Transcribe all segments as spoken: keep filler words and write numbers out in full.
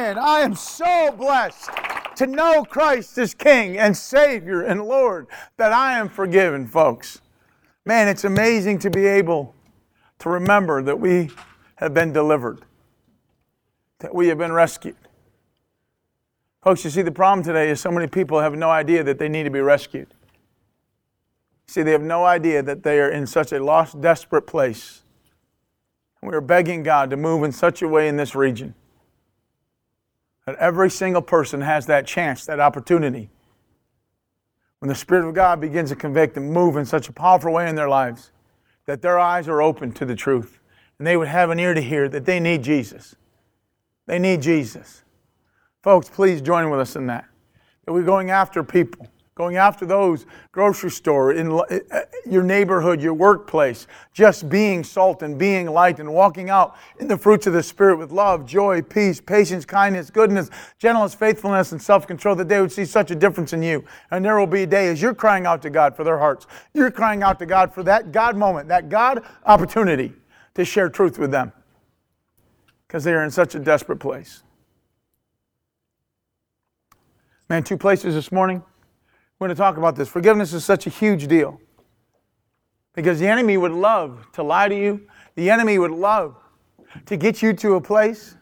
Man, I am so blessed to know Christ as King and Savior and Lord, that I am forgiven, folks. Man, it's amazing to be able to remember that we have been delivered, that we have been rescued. Folks, you see, the problem today is so many people have no idea that they need to be rescued. See, they have no idea that they are in such a lost, desperate place. We are begging God to move in such a way in this region that every single person has that chance, that opportunity. When the Spirit of God begins to convict and move in such a powerful way in their lives, that their eyes are open to the truth, and they would have an ear to hear that they need Jesus. They need Jesus. Folks, please join with us in that. That we're going after people, going after those grocery store, in your neighborhood, your workplace, just being salt and being light and walking out in the fruits of the Spirit with love, joy, peace, patience, kindness, goodness, gentleness, faithfulness, and self-control, that they would see such a difference in you. And there will be a day as you're crying out to God for their hearts. You're crying out to God for that God moment, that God opportunity to share truth with them, because they are in such a desperate place. Man, two places this morning. We're going to talk about this. Forgiveness is such a huge deal, because the enemy would love to lie to you. The enemy would love to get you to a place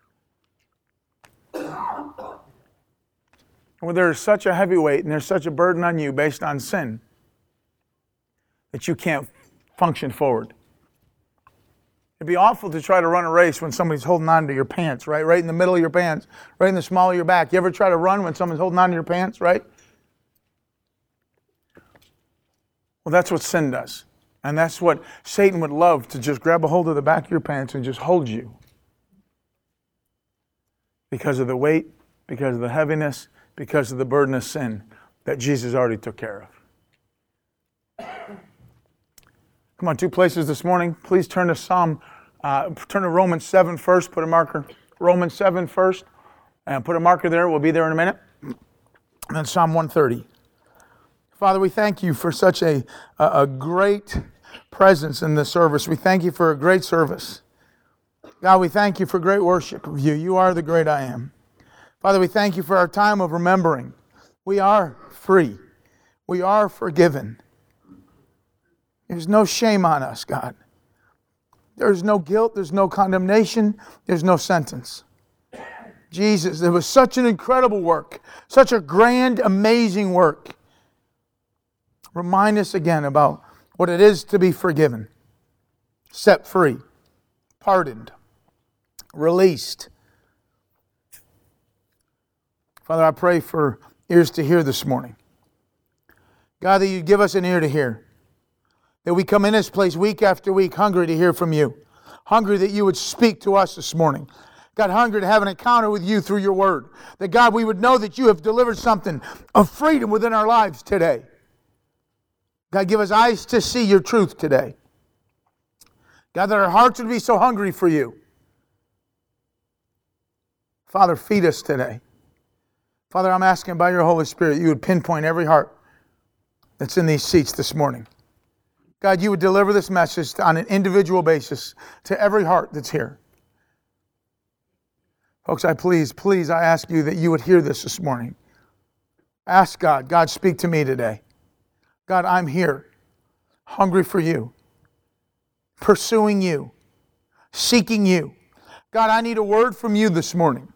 where there's such a heavy weight and there's such a burden on you based on sin that you can't function forward. It'd be awful to try to run a race when somebody's holding on to your pants, right? Right in the middle of your pants, right in the small of your back. You ever try to run when someone's holding on to your pants, right? Well, that's what sin does. And that's what Satan would love, to just grab a hold of the back of your pants and just hold you. Because of the weight, because of the heaviness, because of the burden of sin that Jesus already took care of. Come on, two places this morning. Please turn to Psalm, uh, turn to Romans seven first. Put a marker. Romans seven first. And put a marker there. We'll be there in a minute. And then Psalm one thirty. Father, we thank you for such a, a, a great presence in this service. We thank you for a great service. God, we thank you for great worship of you. You are the great I am. Father, we thank you for our time of remembering. We are free. We are forgiven. There's no shame on us, God. There's no guilt. There's no condemnation. There's no sentence. Jesus, there was such an incredible work, such a grand, amazing work. Remind us again about what it is to be forgiven, set free, pardoned, released. Father, I pray for ears to hear this morning. God, that you give us an ear to hear. That we come in this place week after week hungry to hear from you. Hungry that you would speak to us this morning. God, hungry to have an encounter with you through your word. That God, we would know that you have delivered something of freedom within our lives today. God, give us eyes to see your truth today. God, that our hearts would be so hungry for you. Father, feed us today. Father, I'm asking by your Holy Spirit you would pinpoint every heart that's in these seats this morning. God, you would deliver this message on an individual basis to every heart that's here. Folks, I please, please, I ask you that you would hear this this morning. Ask God, God, speak to me today. God, I'm here, hungry for you, pursuing you, seeking you. God, I need a word from you this morning.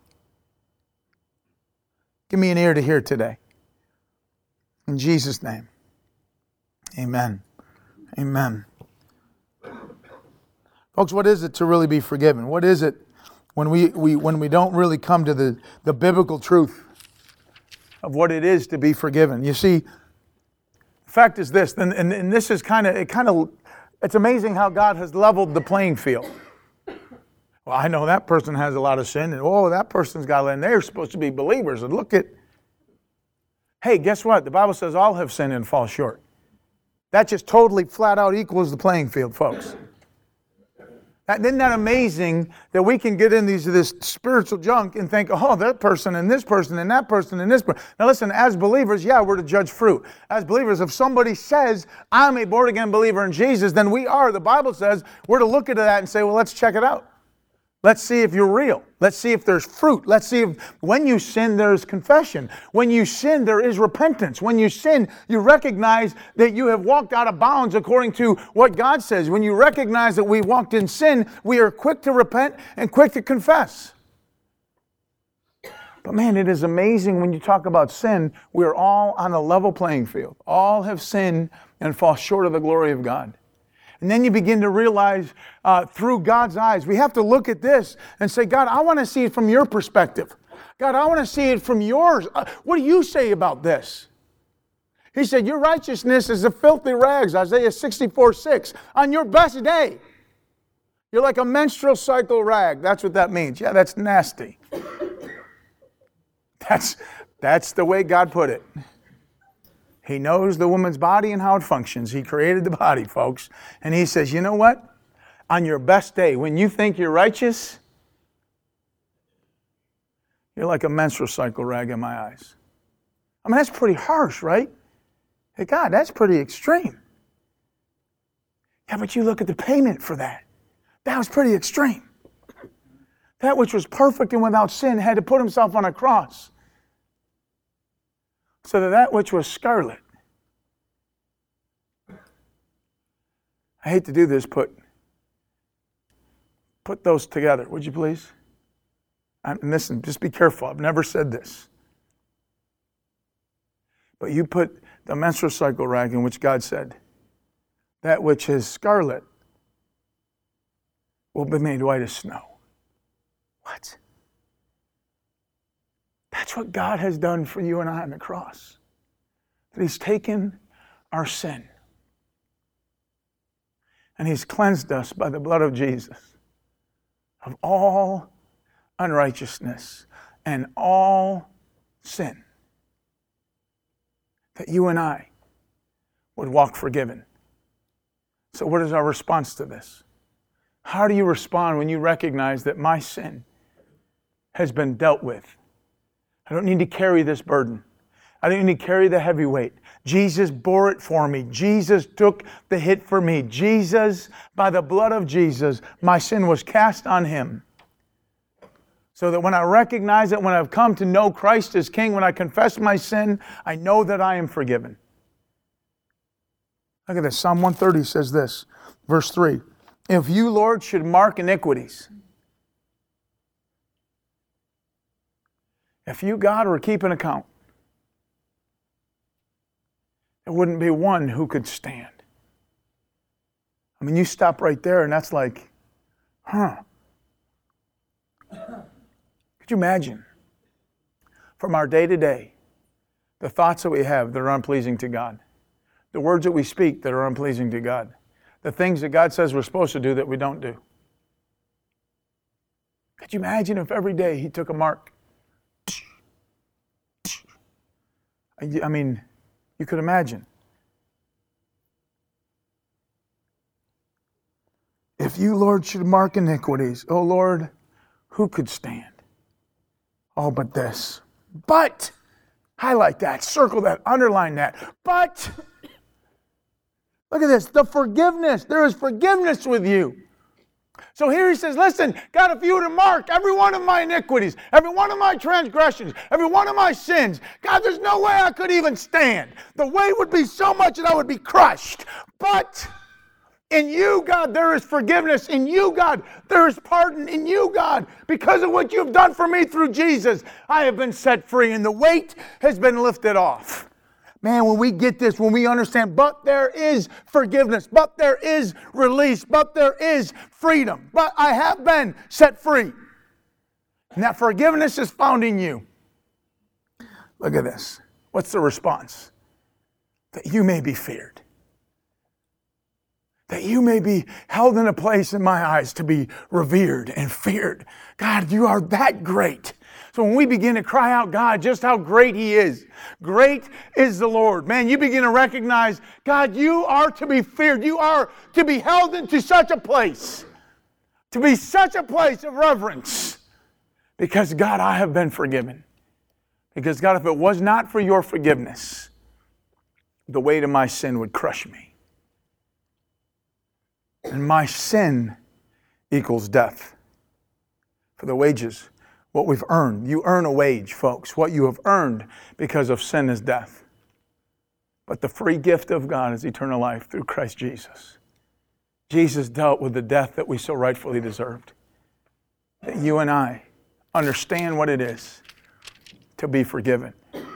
Give me an ear to hear today. In Jesus' name, amen. Amen. Folks, what is it to really be forgiven? What is it when we, we when we don't really come to the, the biblical truth of what it is to be forgiven? You see, the fact is this, and, and, and this is kind of, it kind of, it's amazing how God has leveled the playing field. Well, I know that person has a lot of sin, and oh, that person's got, and they're supposed to be believers, and look at, hey, guess what? The Bible says all have sinned and fall short. That just totally flat out equals the playing field, folks. That, isn't that amazing that we can get in these this spiritual junk and think, oh, that person and this person and that person and this person. Now listen, as believers, yeah, we're to judge fruit. As believers, if somebody says, I'm a born-again believer in Jesus, then we are. The Bible says we're to look into that and say, well, let's check it out. Let's see if you're real. Let's see if there's fruit. Let's see if when you sin, there's confession. When you sin, there is repentance. When you sin, you recognize that you have walked out of bounds according to what God says. When you recognize that we walked in sin, we are quick to repent and quick to confess. But man, it is amazing when you talk about sin, we're all on a level playing field. All have sinned and fall short of the glory of God. And then you begin to realize uh, through God's eyes, we have to look at this and say, God, I want to see it from your perspective. God, I want to see it from yours. Uh, what do you say about this? He said, your righteousness is a filthy rags, Isaiah sixty-four six. On your best day, you're like a menstrual cycle rag. That's what that means. Yeah, that's nasty. That's, that's the way God put it. He knows the woman's body and how it functions. He created the body, folks. And he says, you know what? On your best day, when you think you're righteous, you're like a menstrual cycle rag in my eyes. I mean, that's pretty harsh, right? Hey, God, that's pretty extreme. Yeah, but you look at the payment for that. That was pretty extreme. That which was perfect and without sin had to put himself on a cross. So that that which was scarlet. I hate to do this, put, put those together, would you please? And listen, just be careful. I've never said this. But you put the menstrual cycle rag in which God said, that which is scarlet will be made white as snow. What? That's what God has done for you and I on the cross. That He's taken our sin. And He's cleansed us by the blood of Jesus of all unrighteousness and all sin. That you and I would walk forgiven. So what is our response to this? How do you respond when you recognize that my sin has been dealt with? I don't need to carry this burden. I don't need to carry the heavy weight. Jesus bore it for me. Jesus took the hit for me. Jesus, by the blood of Jesus, my sin was cast on Him. So that when I recognize it, when I've come to know Christ as King, when I confess my sin, I know that I am forgiven. Look at this. Psalm one thirty says this, verse three. If you, Lord, should mark iniquities, if you, God, were keeping account, there wouldn't be one who could stand. I mean, you stop right there and that's like, huh. Could you imagine? From our day to day, the thoughts that we have that are unpleasing to God, the words that we speak that are unpleasing to God, the things that God says we're supposed to do that we don't do. Could you imagine if every day He took a mark? I mean, you could imagine. If you, Lord, should mark iniquities, oh Lord, who could stand? Oh, but this. But, highlight that, circle that, underline that. But, look at this, the forgiveness. There is forgiveness with you. So here He says, listen, God, if you were to mark every one of my iniquities, every one of my transgressions, every one of my sins, God, there's no way I could even stand. The weight would be so much that I would be crushed. But in you, God, there is forgiveness. In you, God, there is pardon. In you, God, because of what you've done for me through Jesus, I have been set free and the weight has been lifted off. Man, when we get this, when we understand, but there is forgiveness, but there is release, but there is freedom, but I have been set free. And that forgiveness is found in you. Look at this. What's the response? That you may be feared. That you may be held in a place in my eyes to be revered and feared. God, you are that great. So when we begin to cry out, God, just how great He is. Great is the Lord. Man, you begin to recognize, God, you are to be feared. You are to be held into such a place. To be such a place of reverence. Because, God, I have been forgiven. Because, God, if it was not for your forgiveness, the weight of my sin would crush me. And my sin equals death. For the wages, what we've earned. You earn a wage, folks. What you have earned because of sin is death. But the free gift of God is eternal life through Christ Jesus. Jesus dealt with the death that we so rightfully deserved. That you and I understand what it is to be forgiven.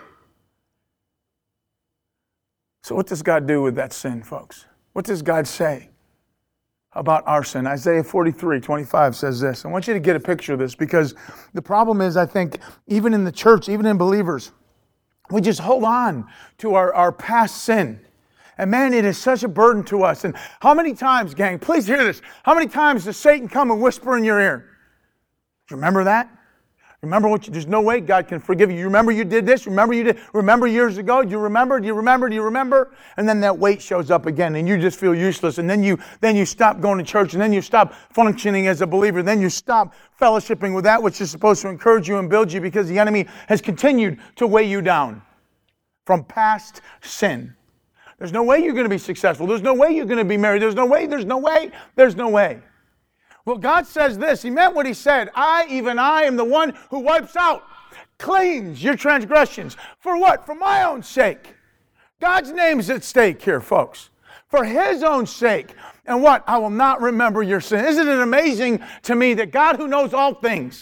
So what does God do with that sin, folks? What does God say about our sin? Isaiah forty-three twenty-five says this. I want you to get a picture of this, because the problem is, I think, even in the church, even in believers, we just hold on to our, our past sin. And man, it is such a burden to us. And how many times, gang, please hear this, how many times does Satan come and whisper in your ear? Do you remember that? Remember what you, there's no way God can forgive you. You remember you did this? Remember you did, remember years ago? Do you remember? Do you remember? Do you remember? And then that weight shows up again and you just feel useless. And then you, then you stop going to church, and then you stop functioning as a believer. Then you stop fellowshipping with that which is supposed to encourage you and build you, because the enemy has continued to weigh you down from past sin. There's no way you're going to be successful. There's no way you're going to be married. There's no way, there's no way, there's no way. Well, God says this. He meant what He said. I, even I, am the one who wipes out, cleans your transgressions. For what? For my own sake. God's name is at stake here, folks. For His own sake. And what? I will not remember your sin. Isn't it amazing to me that God, who knows all things,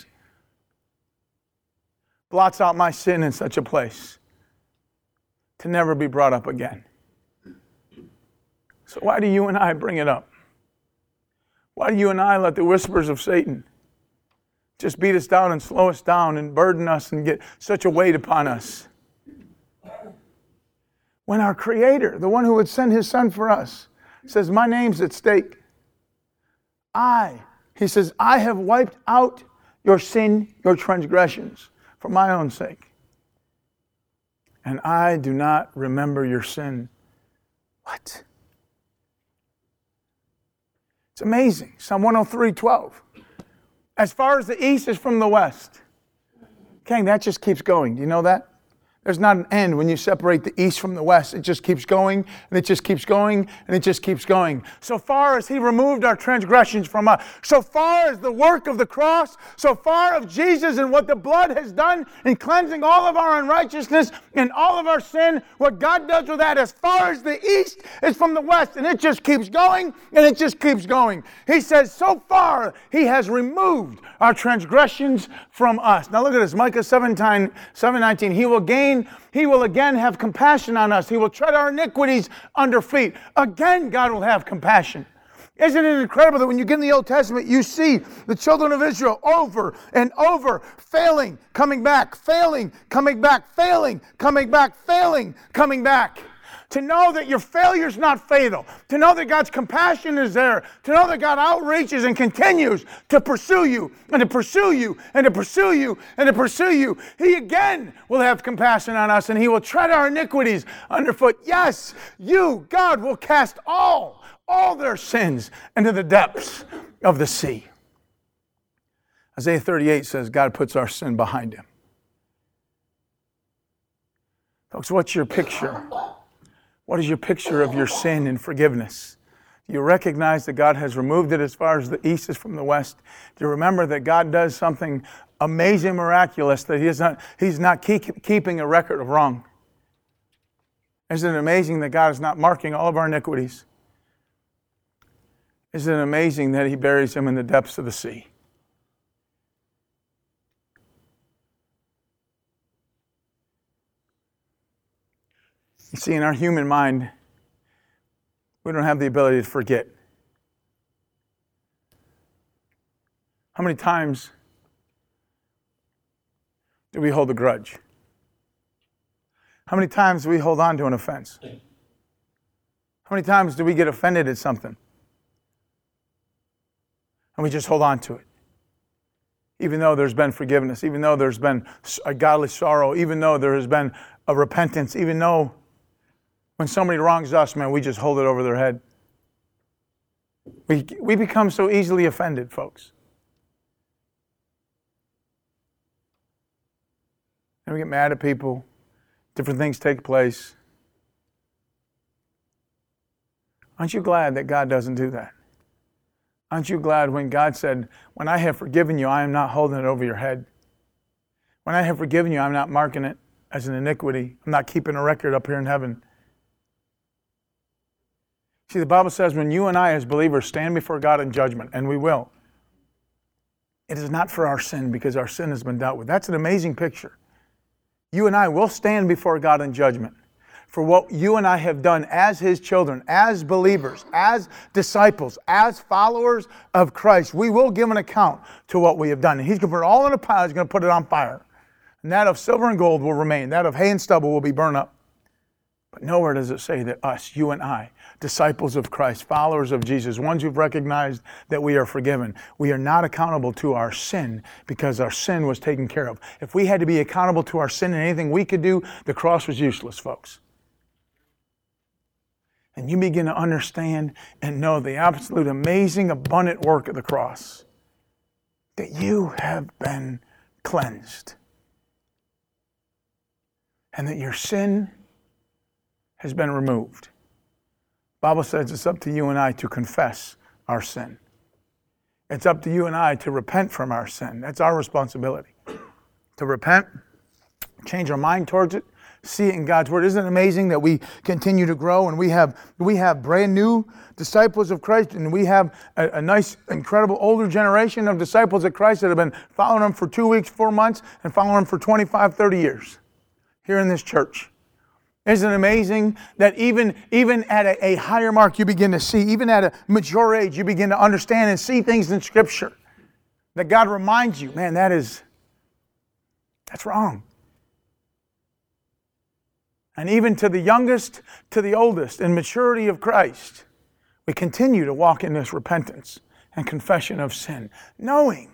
blots out my sin in such a place to never be brought up again? So why do you and I bring it up? Why do you and I let the whispers of Satan just beat us down and slow us down and burden us and get such a weight upon us? When our Creator, the one who would send His Son for us, says, my name's at stake. I, He says, I have wiped out your sin, your transgressions, for my own sake. And I do not remember your sin. What? It's amazing. Psalm one oh three twelve. As far as the east is from the west. King, that just keeps going. Do you know that? There's not an end when you separate the east from the west. It just keeps going, and it just keeps going, and it just keeps going. So far as He removed our transgressions from us, so far as the work of the cross, so far of Jesus and what the blood has done in cleansing all of our unrighteousness and all of our sin, what God does with that, as far as the east is from the west, and it just keeps going, and it just keeps going. He says, so far He has removed our transgressions from us. Now look at this, Micah seven nineteen. He will gain He will again have compassion on us. He will tread our iniquities under feet. Again, God will have compassion. Isn't it incredible that when you get in the Old Testament, you see the children of Israel over and over, failing, coming back, failing, coming back, failing, coming back, failing, coming back. To know that your failure is not fatal. To know that God's compassion is there. To know that God outreaches and continues to pursue you and to pursue you and to pursue you and to pursue you. He again will have compassion on us, and He will tread our iniquities underfoot. Yes, you, God, will cast all, all their sins into the depths of the sea. Isaiah thirty-eight says God puts our sin behind Him. Folks, what's your picture? What is your picture of your sin and forgiveness? Do you recognize that God has removed it as far as the east is from the west? Do you remember that God does something amazing, miraculous, that He is not, He's not keep, keeping a record of wrong? Isn't it amazing that God is not marking all of our iniquities? Isn't it amazing that He buries them in the depths of the sea? You see, in our human mind, we don't have the ability to forget. How many times do we hold a grudge? How many times do we hold on to an offense? How many times do we get offended at something? And we just hold on to it. Even though there's been forgiveness, even though there's been a godly sorrow, even though there has been a repentance, even though when somebody wrongs us, man, we just hold it over their head. We, we become so easily offended, folks. And we get mad at people. Different things take place. Aren't you glad that God doesn't do that? Aren't you glad when God said, when I have forgiven you, I am not holding it over your head. When I have forgiven you, I'm not marking it as an iniquity. I'm not keeping a record up here in heaven. See, the Bible says when you and I as believers stand before God in judgment, and we will, it is not for our sin because our sin has been dealt with. That's an amazing picture. You and I will stand before God in judgment for what you and I have done as His children, as believers, as disciples, as followers of Christ. We will give an account to what we have done. And He's going to put it all in a pile. He's going to put it on fire. And that of silver and gold will remain. That of hay and stubble will be burned up. But nowhere does it say that us, you and I, disciples of Christ, followers of Jesus, ones who've recognized that we are forgiven, we are not accountable to our sin because our sin was taken care of. If we had to be accountable to our sin and anything we could do, the cross was useless, folks. And you begin to understand and know the absolute amazing, abundant work of the cross, that you have been cleansed. And that your sin has been removed. The Bible says it's up to you and I to confess our sin. It's up to you and I to repent from our sin. That's our responsibility. To repent, change our mind towards it, see it in God's Word. Isn't it amazing that we continue to grow and we have we have brand new disciples of Christ, and we have a, a nice, incredible older generation of disciples of Christ that have been following Him for two weeks, four months, and following Him for twenty-five, thirty years here in this church. Isn't it amazing that even, even at a, a higher mark you begin to see, even at a mature age, you begin to understand and see things in Scripture that God reminds you, man, that is, that's wrong. And even to the youngest, to the oldest, in maturity of Christ, we continue to walk in this repentance and confession of sin, knowing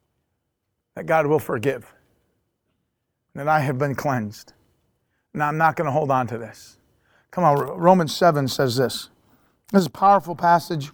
that God will forgive, that I have been cleansed. Now, I'm not going to hold on to this. Come on, Romans seven says this. This is a powerful passage,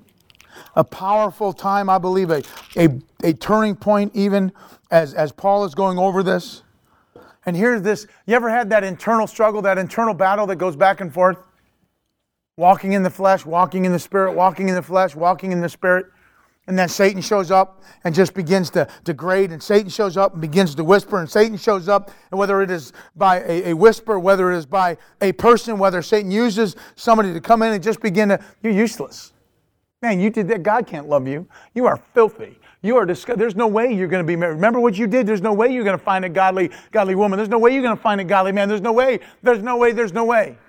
a powerful time, I believe, a, a, a turning point even as, as Paul is going over this. And here's this, you ever had that internal struggle, that internal battle that goes back and forth? Walking in the flesh, walking in the Spirit, walking in the flesh, walking in the Spirit. And then Satan shows up and just begins to degrade, and Satan shows up and begins to whisper, and Satan shows up, and whether it is by a, a whisper, whether it is by a person, whether Satan uses somebody to come in and just begin to, you're useless. Man, you did that. God can't love you. You are filthy. You are disgusting. There's no way you're going to be married. Remember what you did? There's no way you're going to find a godly, godly woman. There's no way you're going to find a godly man. There's no way. There's no way. There's no way.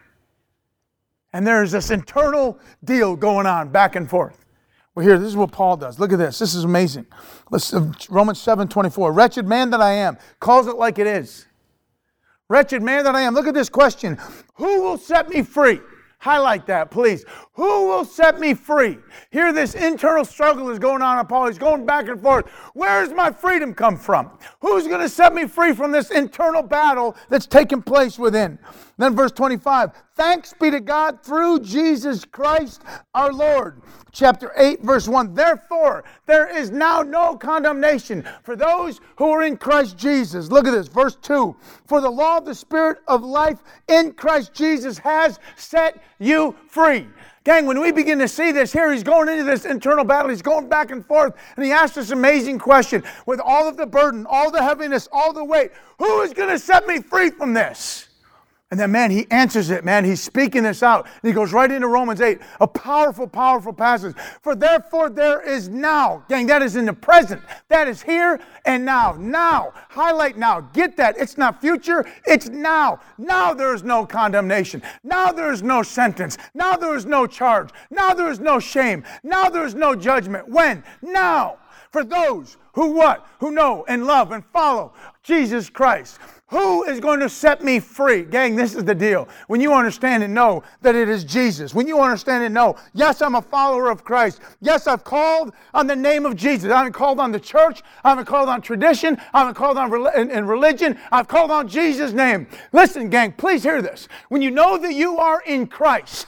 And there's this internal deal going on back and forth. Well, here, this is what Paul does. Look at this. This is amazing. Listen, Romans seven twenty-four. Wretched man that I am, calls it like it is. Wretched man that I am. Look at this question. Who will set me free? Highlight that, please. Who will set me free? Here, this internal struggle is going on in Paul. He's going back and forth. Where does my freedom come from? Who's going to set me free from this internal battle that's taking place within? Then verse twenty-five. Thanks be to God through Jesus Christ our Lord. Chapter eight, verse one. Therefore, there is now no condemnation for those who are in Christ Jesus. Look at this, verse two. For the law of the Spirit of life in Christ Jesus has set you free. Gang, when we begin to see this here, he's going into this internal battle. He's going back and forth. And he asks this amazing question. With all of the burden, all the heaviness, all the weight, who is going to set me free from this? And then, man, he answers it, man. He's speaking this out. And he goes right into Romans eight, a powerful, powerful passage. For therefore there is now, gang, that is in the present. That is here and now. Now. Highlight now. Get that. It's not future. It's now. Now there is no condemnation. Now there is no sentence. Now there is no charge. Now there is no shame. Now there is no judgment. When? Now. For those who what? Who know and love and follow Jesus Christ. Who is going to set me free? Gang, this is the deal. When you understand and know that it is Jesus. When you understand and know, yes, I'm a follower of Christ. Yes, I've called on the name of Jesus. I haven't called on the church. I haven't called on tradition. I haven't called on re- in, in religion. I've called on Jesus' name. Listen, gang, please hear this. When you know that you are in Christ,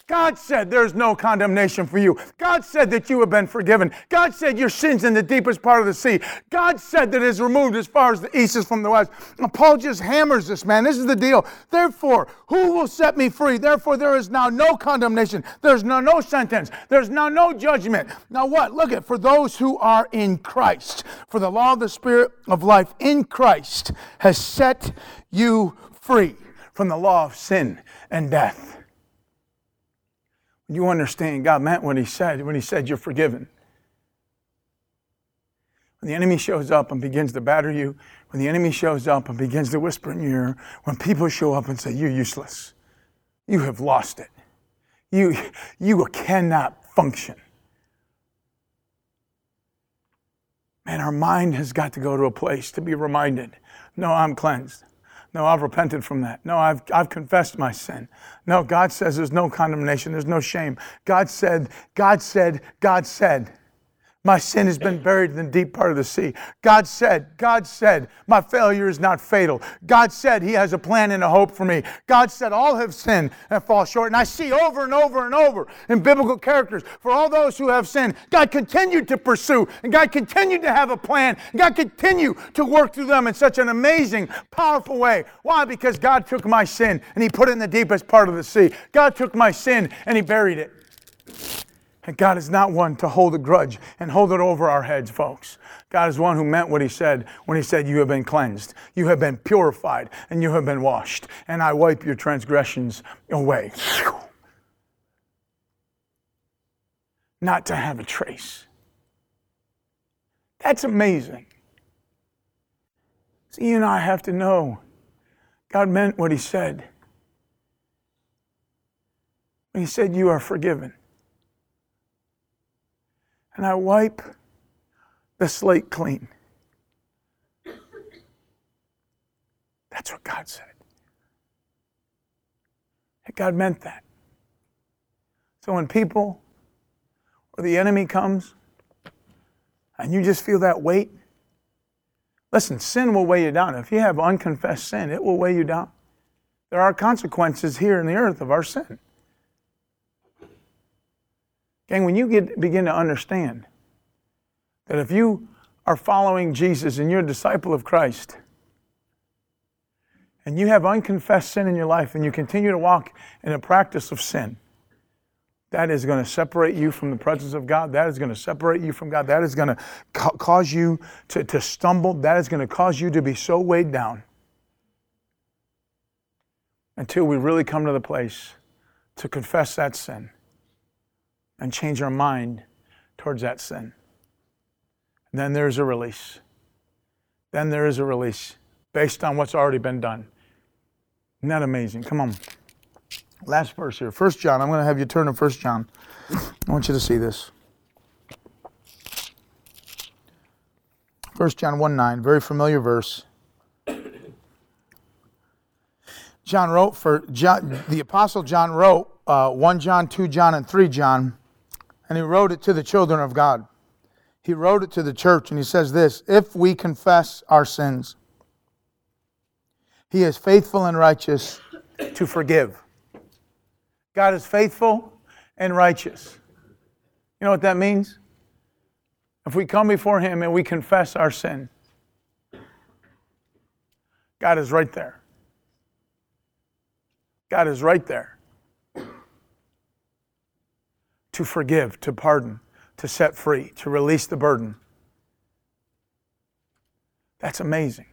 God said there's no condemnation for you. God said that you have been forgiven. God said your sin's in the deepest part of the sea. God said that it is removed as far as the east is from the west. And Paul just hammers this, man. This is the deal. Therefore, who will set me free? Therefore, there is now no condemnation. There's now no sentence. There's now no judgment. Now what? Look at, for those who are in Christ. For the law of the Spirit of life in Christ has set you free from the law of sin and death. You understand God meant what he said when he said you're forgiven. When the enemy shows up and begins to batter you, when the enemy shows up and begins to whisper in your ear, when people show up and say, you're useless, you have lost it. You, you cannot function. Man, our mind has got to go to a place to be reminded, no, I'm cleansed. No, I've repented from that. No, I've, I've confessed my sin. No, God says there's no condemnation. There's no shame. God said, God said, God said, my sin has been buried in the deep part of the sea. God said, God said, my failure is not fatal. God said he has a plan and a hope for me. God said all have sinned and fall short. And I see over and over and over in biblical characters, for all those who have sinned, God continued to pursue, and God continued to have a plan. And God continued to work through them in such an amazing, powerful way. Why? Because God took my sin and he put it in the deepest part of the sea. God took my sin and he buried it. And God is not one to hold a grudge and hold it over our heads, folks. God is one who meant what he said when he said, you have been cleansed, you have been purified, and you have been washed, and I wipe your transgressions away. Not to have a trace. That's amazing. See, you and I have to know God meant what he said when he said, you are forgiven. And I wipe the slate clean. That's what God said. And God meant that. So when people or the enemy comes and you just feel that weight, listen, sin will weigh you down. If you have unconfessed sin, it will weigh you down. There are consequences here in the earth of our sin. Gang, when you get, begin to understand that if you are following Jesus and you're a disciple of Christ, and you have unconfessed sin in your life and you continue to walk in a practice of sin, that is going to separate you from the presence of God. That is going to separate you from God. That is going to ca- cause you to, to stumble. That is going to cause you to be so weighed down until we really come to the place to confess that sin and change our mind towards that sin. And then there's a release. Then there is a release based on what's already been done. Isn't that amazing? Come on. Last verse here. First John. I'm going to have you turn to First John. I want you to see this. First John one nine. Very familiar verse. John wrote for John, the Apostle John wrote uh, First John, Second John, and Third John. And he wrote it to the children of God. He wrote it to the church, and he says this, if we confess our sins, he is faithful and righteous to forgive. God is faithful and righteous. You know what that means? If we come before him and we confess our sin, God is right there. God is right there. To forgive, to pardon, to set free, to release the burden. That's amazing.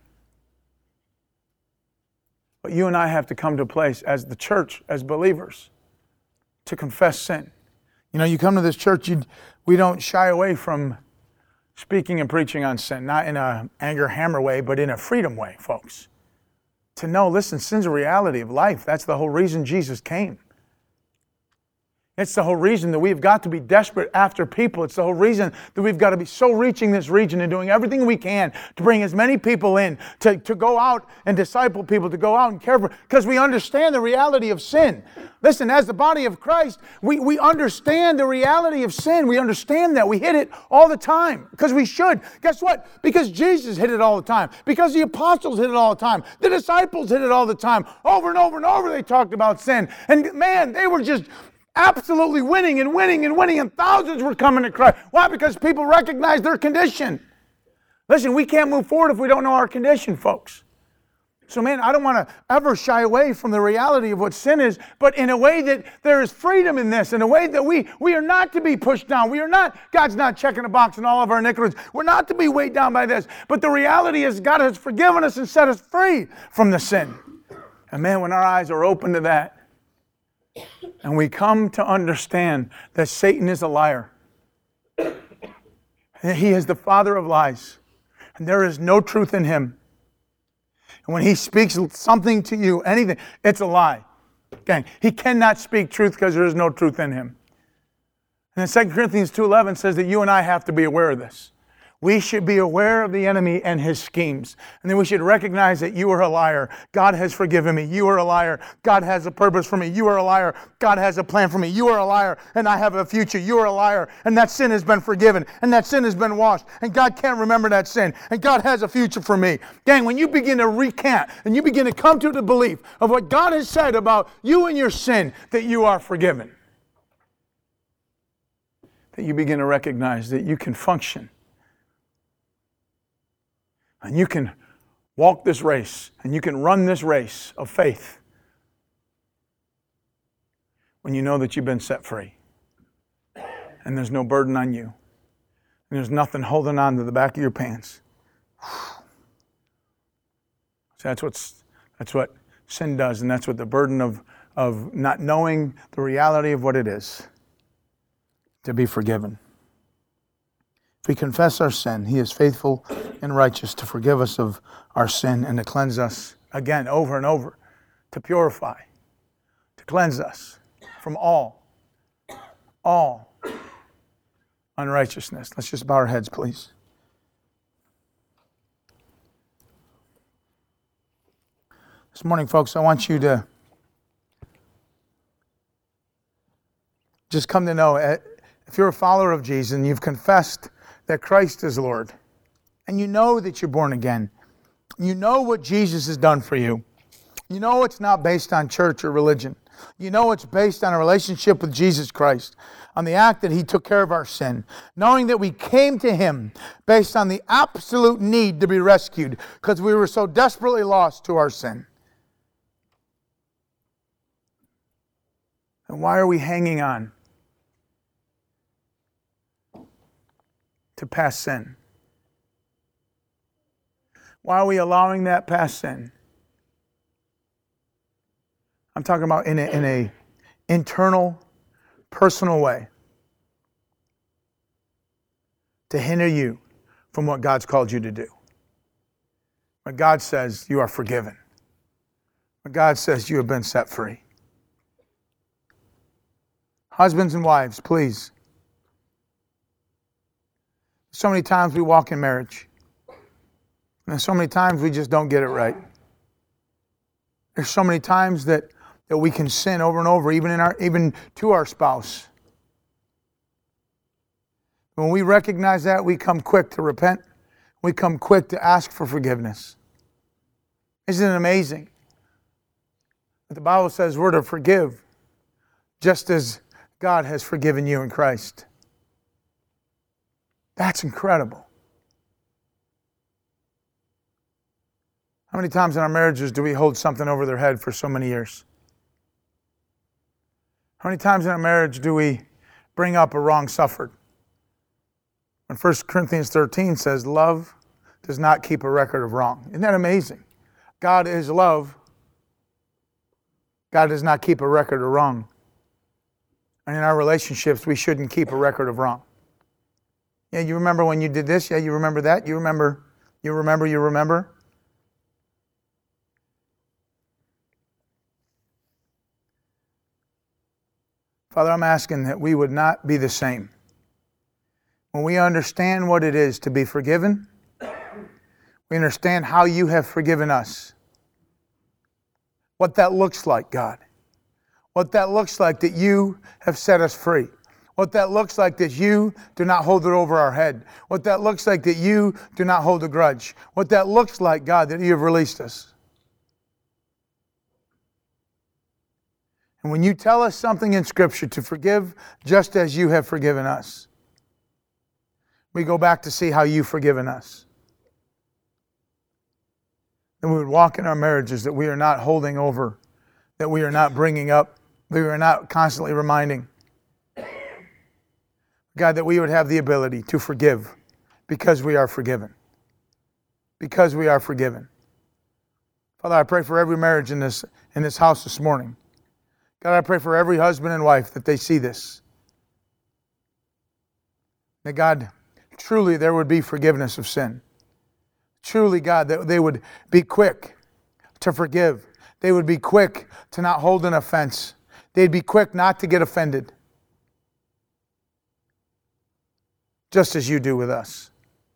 But you and I have to come to a place as the church, as believers, to confess sin. You know, you come to this church, you, we don't shy away from speaking and preaching on sin, not in a anger hammer way, but in a freedom way, folks. To know, listen, sin's a reality of life. That's the whole reason Jesus came. It's the whole reason that we've got to be desperate after people. It's the whole reason that we've got to be so reaching this region and doing everything we can to bring as many people in, to, to go out and disciple people, to go out and care for, because we understand the reality of sin. Listen, as the body of Christ, we, we understand the reality of sin. We understand that. We hit it all the time because we should. Guess what? Because Jesus hit it all the time. Because the apostles hit it all the time. The disciples hit it all the time. Over and over and over they talked about sin. And man, they were just absolutely winning and winning and winning, and thousands were coming to Christ. Why? Because people recognize their condition. Listen, we can't move forward if we don't know our condition, folks. So, man, I don't want to ever shy away from the reality of what sin is, but in a way that there is freedom in this, in a way that we, we are not to be pushed down. We are not, God's not checking a box in all of our iniquities. We're not to be weighed down by this. But the reality is God has forgiven us and set us free from the sin. And man, when our eyes are open to that, and we come to understand that Satan is a liar, that he is the father of lies, and there is no truth in him. And when he speaks something to you, anything, it's a lie. Okay? He cannot speak truth because there is no truth in him. And then Second Corinthians two eleven says that you and I have to be aware of this. We should be aware of the enemy and his schemes. And then we should recognize that you are a liar. God has forgiven me. You are a liar. God has a purpose for me. You are a liar. God has a plan for me. You are a liar. And I have a future. You are a liar. And that sin has been forgiven. And that sin has been washed. And God can't remember that sin. And God has a future for me. Gang, when you begin to recant and you begin to come to the belief of what God has said about you and your sin, that you are forgiven, that you begin to recognize that you can function. And you can walk this race, and you can run this race of faith when you know that you've been set free. And there's no burden on you. And there's nothing holding on to the back of your pants. So that's what's that's what sin does, and that's what the burden of, of not knowing the reality of what it is to be forgiven. If we confess our sin, He is faithful and righteous to forgive us of our sin and to cleanse us again, over and over, to purify, to cleanse us from all, all unrighteousness. Let's just bow our heads, please. This morning, folks, I want you to just come to know, if you're a follower of Jesus and you've confessed that Christ is Lord, and you know that you're born again, you know what Jesus has done for you, you know it's not based on church or religion, you know it's based on a relationship with Jesus Christ, on the act that He took care of our sin, knowing that we came to Him based on the absolute need to be rescued because we were so desperately lost to our sin. And why are we hanging on to past sin? Why are we allowing that past sin? I'm talking about in a, in a internal, personal way to hinder you from what God's called you to do. When God says you are forgiven. When God says you have been set free. Husbands and wives, please. So many times we walk in marriage. And so many times we just don't get it right. There's so many times that, that we can sin over and over, even in our even to our spouse. When we recognize that, we come quick to repent. We come quick to ask for forgiveness. Isn't it amazing? But the Bible says we're to forgive just as God has forgiven you in Christ. That's incredible. How many times in our marriages do we hold something over their head for so many years? How many times in our marriage do we bring up a wrong suffered? When First Corinthians thirteen says, love does not keep a record of wrong. Isn't that amazing? God is love. God does not keep a record of wrong. And in our relationships, we shouldn't keep a record of wrong. Yeah, you remember when you did this? Yeah, you remember that? You remember, you remember, you remember? Father, I'm asking that we would not be the same. When we understand what it is to be forgiven, we understand how you have forgiven us. What that looks like, God. What that looks like that you have set us free. What that looks like that you do not hold it over our head. What that looks like that you do not hold a grudge. What that looks like, God, that you have released us. And when you tell us something in Scripture to forgive just as you have forgiven us, we go back to see how you've forgiven us. And we would walk in our marriages that we are not holding over, that we are not bringing up, that we are not constantly reminding. God, that we would have the ability to forgive because we are forgiven. Because we are forgiven. Father, I pray for every marriage in this, in this house this morning. God, I pray for every husband and wife that they see this. That God, truly there would be forgiveness of sin. Truly, God, that they would be quick to forgive. They would be quick to not hold an offense. They'd be quick not to get offended. Just as you do with us.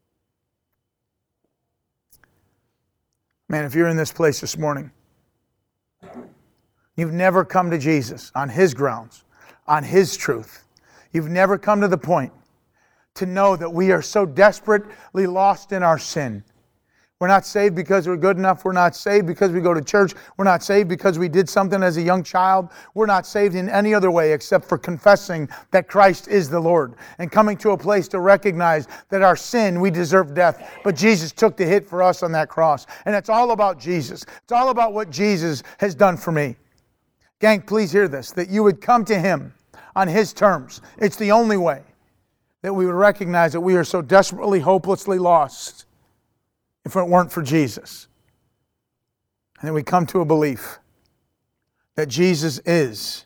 Man, if you're in this place this morning, you've never come to Jesus on His grounds, on His truth. You've never come to the point to know that we are so desperately lost in our sin. We're not saved because we're good enough. We're not saved because we go to church. We're not saved because we did something as a young child. We're not saved in any other way except for confessing that Christ is the Lord and coming to a place to recognize that our sin, we deserve death. But Jesus took the hit for us on that cross. And it's all about Jesus. It's all about what Jesus has done for me. Gang, please hear this, that you would come to Him on His terms. It's the only way that we would recognize that we are so desperately, hopelessly lost if it weren't for Jesus. And then we come to a belief that Jesus is,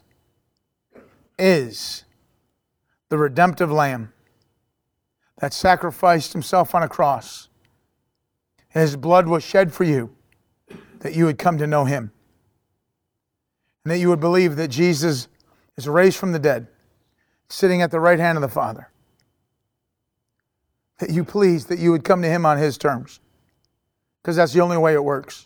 is the redemptive Lamb that sacrificed Himself on a cross. His blood was shed for you, that you would come to know Him. And that you would believe that Jesus is raised from the dead, sitting at the right hand of the Father. That you please, that you would come to Him on His terms. Because that's the only way it works.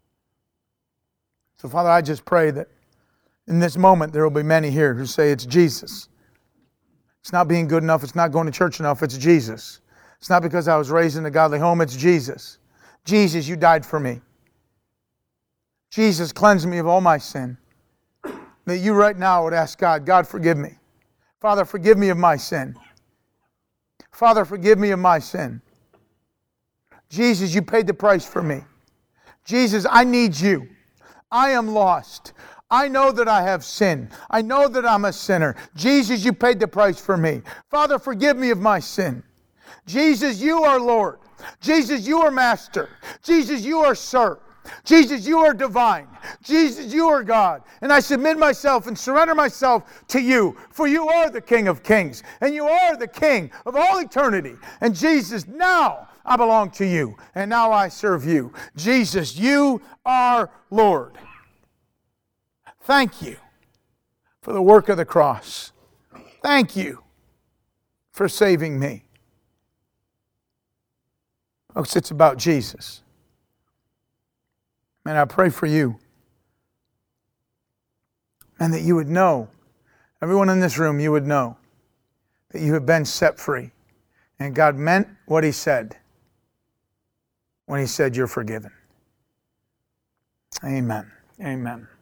So Father, I just pray that in this moment there will be many here who say it's Jesus. It's not being good enough, it's not going to church enough, it's Jesus. It's not because I was raised in a godly home, it's Jesus. Jesus, you died for me. Jesus, cleanse me of all my sin. That you right now would ask God, God, forgive me. Father, forgive me of my sin. Father, forgive me of my sin. Jesus, you paid the price for me. Jesus, I need you. I am lost. I know that I have sinned. I know that I'm a sinner. Jesus, you paid the price for me. Father, forgive me of my sin. Jesus, you are Lord. Jesus, you are Master. Jesus, you are Sir. Jesus, you are divine. Jesus, you are God. And I submit myself and surrender myself to you. For you are the King of Kings. And you are the King of all eternity. And Jesus, now I belong to you. And now I serve you. Jesus, you are Lord. Thank you for the work of the cross. Thank you for saving me. Folks, it's about Jesus. Man, I pray for you. And that you would know, everyone in this room, you would know that you have been set free. And God meant what He said when He said you're forgiven. Amen. Amen.